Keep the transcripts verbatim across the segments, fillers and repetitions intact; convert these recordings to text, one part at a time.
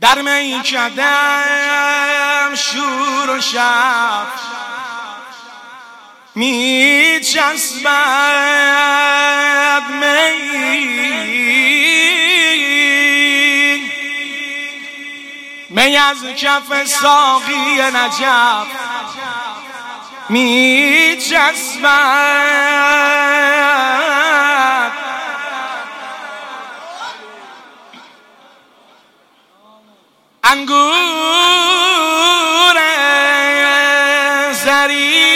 در میکدم شور و شب می چسبد می می از کف ساقی نجف می چسبد انگور زری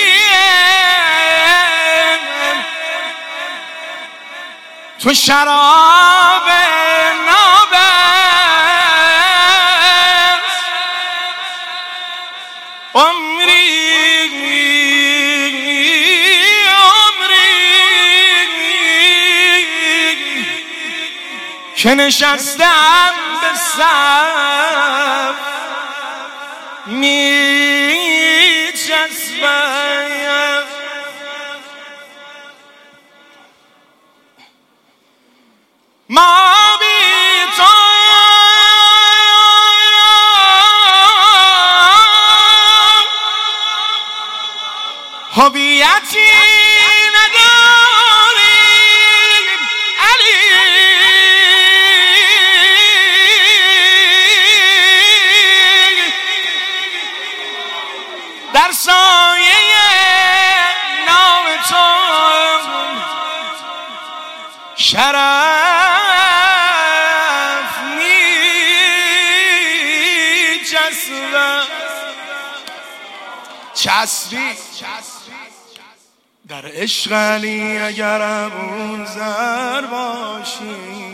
تو شراب نابست عمری عمری که نشستم به صف می چسبم ما بی تو هویتی نداریم علی در سایه نام تو شرف می چسبم چسبی در عشق علی اگر ابوذر باشی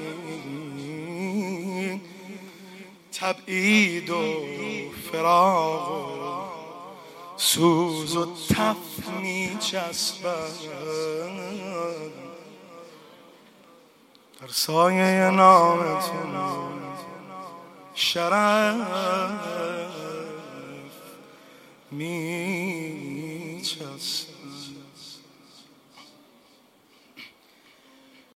تبعید و فراق و سوز و تف می چسبد در سایه نامتون شرف می چسبد.